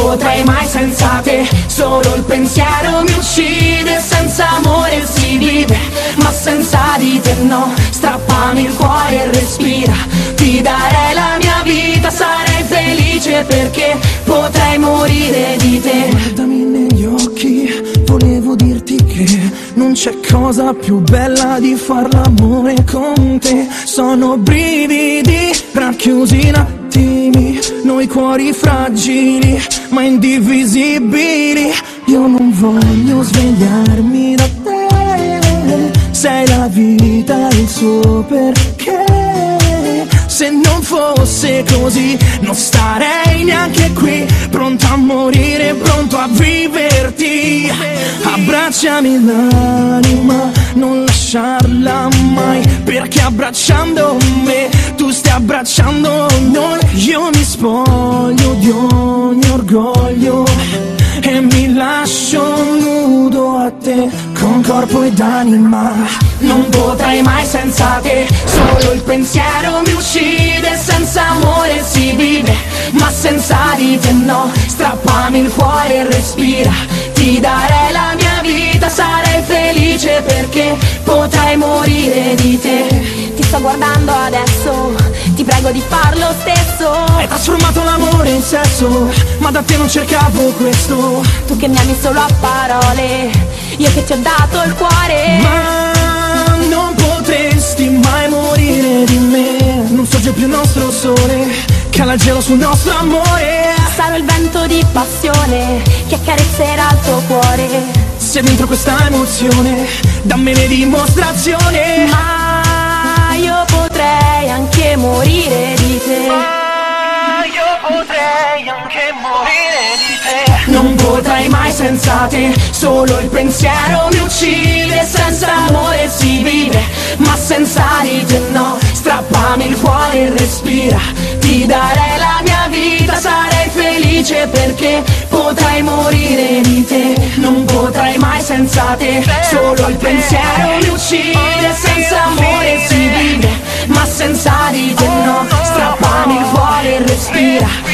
potrei mai senza te, solo il pensiero mi uccide, senza amore si vive, ma senza di te no, strappami il cuore e respira, ti darei la mia vita, sarei felice perché potrei morire di te. Guardami negli occhi, volevo dirti che non c'è cosa più bella di far l'amore con te, sono brividi racchiusi in attimi, noi cuori fragili ma indivisibili, io non voglio svegliarmi da te, sei la vita e il suo perché, se non fosse così non starei neanche qui, pronto a morire, pronto a viverti, abbracciami l'anima, non lasciarla mai, perché abbracciando me tu stai abbracciando noi, io mi spoglio di ogni orgoglio e mi lascio nudo a te, con corpo ed anima. Non potrei mai senza te, solo il pensiero mi uccide, senza amore si vive, ma senza di te no, strappami il cuore e respira, ti darei la mia vita, sarei felice perché potrei morire di te. Ti sto guardando adesso, ti prego di far lo stesso. Hai trasformato l'amore in sesso, ma da te non cercavo questo. Tu che mi ami solo a parole, io che ti ho dato il cuore. Ma non potresti mai morire di me, non sorge più il nostro sole, cala il gelo sul nostro amore. Sarò il vento di passione che accarezzerà il tuo cuore. Se dentro questa emozione, dammene dimostrazione. Ma io potrei anche morire di te. Io potrei anche morire di te. Non potrei mai senza te, solo il pensiero mi uccide, senza amore si vive, ma senza di te no, strappami il cuore e respira, ti darei la mia vita, sarei felice perché potrei morire di te. Non potrei mai senza te, solo il pensiero mi uccide, senza amore si vive, ma senza di te no, strappami il cuore e respira,